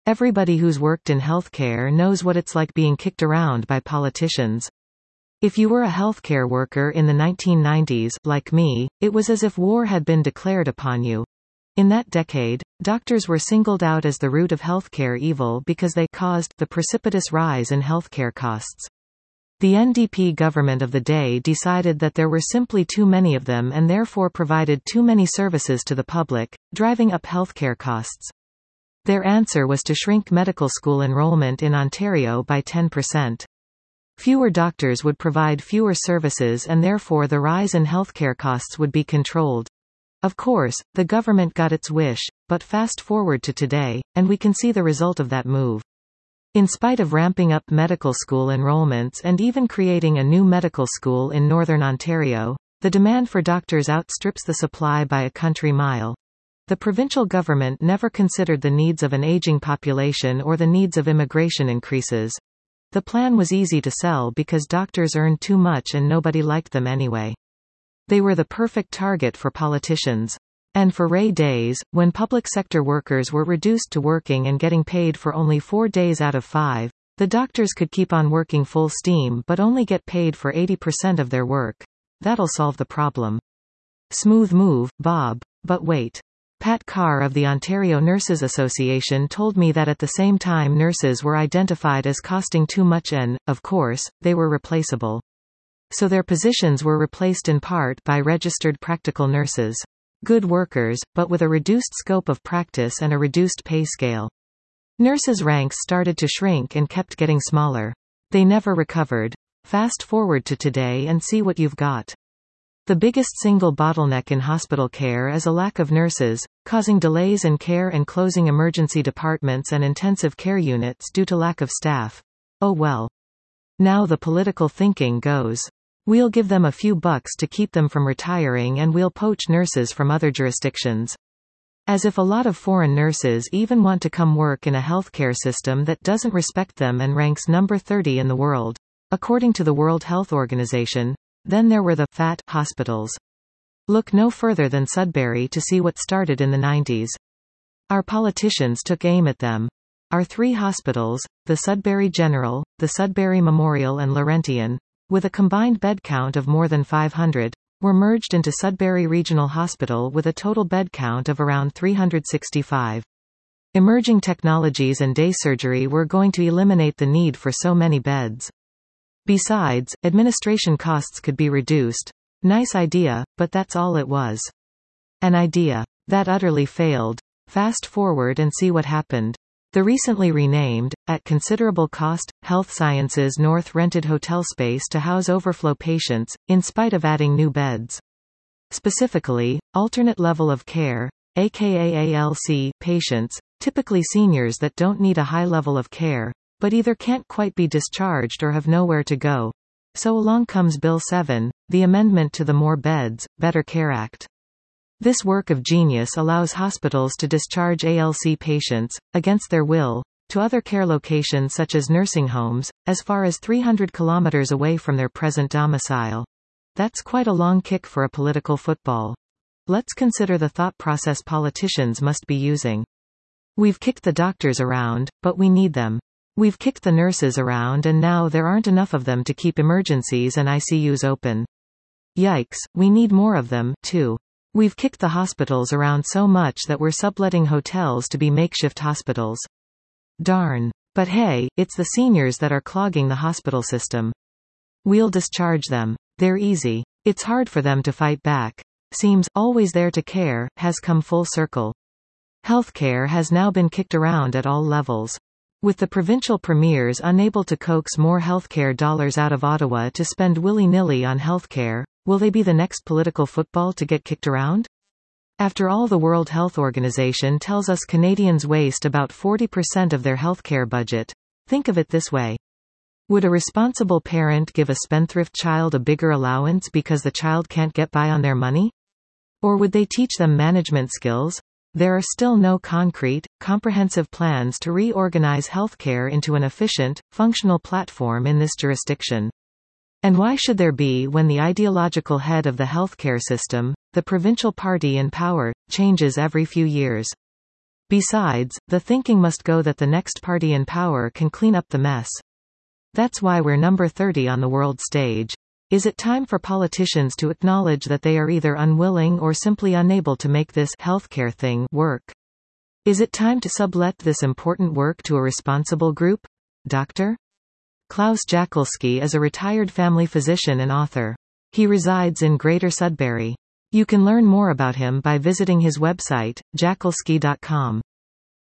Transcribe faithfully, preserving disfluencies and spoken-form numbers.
Everybody who's worked in healthcare knows what it's like being kicked around by politicians. If you were a healthcare worker in the nineteen nineties, like me, it was as if war had been declared upon you. In that decade, doctors were singled out as the root of healthcare evil because they caused the precipitous rise in healthcare costs. The N D P government of the day decided that there were simply too many of them and therefore provided too many services to the public, driving up healthcare costs. Their answer was to shrink medical school enrollment in Ontario by ten percent. Fewer doctors would provide fewer services and therefore the rise in healthcare costs would be controlled. Of course, the government got its wish, but fast forward to today, and we can see the result of that move. In spite of ramping up medical school enrollments and even creating a new medical school in Northern Ontario, the demand for doctors outstrips the supply by a country mile. The provincial government never considered the needs of an aging population or the needs of immigration increases. The plan was easy to sell because doctors earned too much and nobody liked them anyway. They were the perfect target for politicians. And for Ray days, when public sector workers were reduced to working and getting paid for only four days out of five, the doctors could keep on working full steam but only get paid for eighty percent of their work. That'll solve the problem. Smooth move, Bob. But wait. Pat Carr of the Ontario Nurses Association told me that at the same time nurses were identified as costing too much and, of course, they were replaceable. So their positions were replaced in part by registered practical nurses. Good workers, but with a reduced scope of practice and a reduced pay scale. Nurses' ranks started to shrink and kept getting smaller. They never recovered. Fast forward to today and see what you've got. The biggest single bottleneck in hospital care is a lack of nurses, causing delays in care and closing emergency departments and intensive care units due to lack of staff. Oh well. Now the political thinking goes. We'll give them a few bucks to keep them from retiring and we'll poach nurses from other jurisdictions. As if a lot of foreign nurses even want to come work in a healthcare system that doesn't respect them and ranks number thirty in the world, according to the World Health Organization. Then there were the fat hospitals. Look no further than Sudbury to see what started in the nineties. Our politicians took aim at them. Our three hospitals, the Sudbury General, the Sudbury Memorial and Laurentian, with a combined bed count of more than five hundred, were merged into Sudbury Regional Hospital with a total bed count of around three hundred sixty-five. Emerging technologies and day surgery were going to eliminate the need for so many beds. Besides, administration costs could be reduced. Nice idea, but that's all it was. An idea. That utterly failed. Fast forward and see what happened. The recently renamed, at considerable cost, Health Sciences North rented hotel space to house overflow patients, in spite of adding new beds. Specifically, alternate level of care, aka A L C, patients, typically seniors that don't need a high level of care, but either can't quite be discharged or have nowhere to go. So along comes Bill seven, the amendment to the More Beds, Better Care Act. This work of genius allows hospitals to discharge A L C patients, against their will, to other care locations such as nursing homes, as far as three hundred kilometers away from their present domicile. That's quite a long kick for a political football. Let's consider the thought process politicians must be using. We've kicked the doctors around, but we need them. We've kicked the nurses around and now there aren't enough of them to keep emergencies and I C Us open. Yikes, we need more of them, too. We've kicked the hospitals around so much that we're subletting hotels to be makeshift hospitals. Darn. But hey, it's the seniors that are clogging the hospital system. We'll discharge them. They're easy. It's hard for them to fight back. Seems, always there to care, has come full circle. Healthcare has now been kicked around at all levels. With the provincial premiers unable to coax more healthcare dollars out of Ottawa to spend willy-nilly on healthcare, will they be the next political football to get kicked around? After all, the World Health Organization tells us Canadians waste about forty percent of their healthcare budget. Think of it this way. Would a responsible parent give a spendthrift child a bigger allowance because the child can't get by on their money? Or would they teach them management skills? There are still no concrete, comprehensive plans to reorganize healthcare into an efficient, functional platform in this jurisdiction. And why should there be when the ideological head of the healthcare system, the provincial party in power, changes every few years? Besides, the thinking must go that the next party in power can clean up the mess. That's why we're number thirty on the world stage. Is it time for politicians to acknowledge that they are either unwilling or simply unable to make this healthcare thing work? Is it time to sublet this important work to a responsible group? Doctor Klaus Jakelski is a retired family physician and author. He resides in Greater Sudbury. You can learn more about him by visiting his website, jakelski dot com.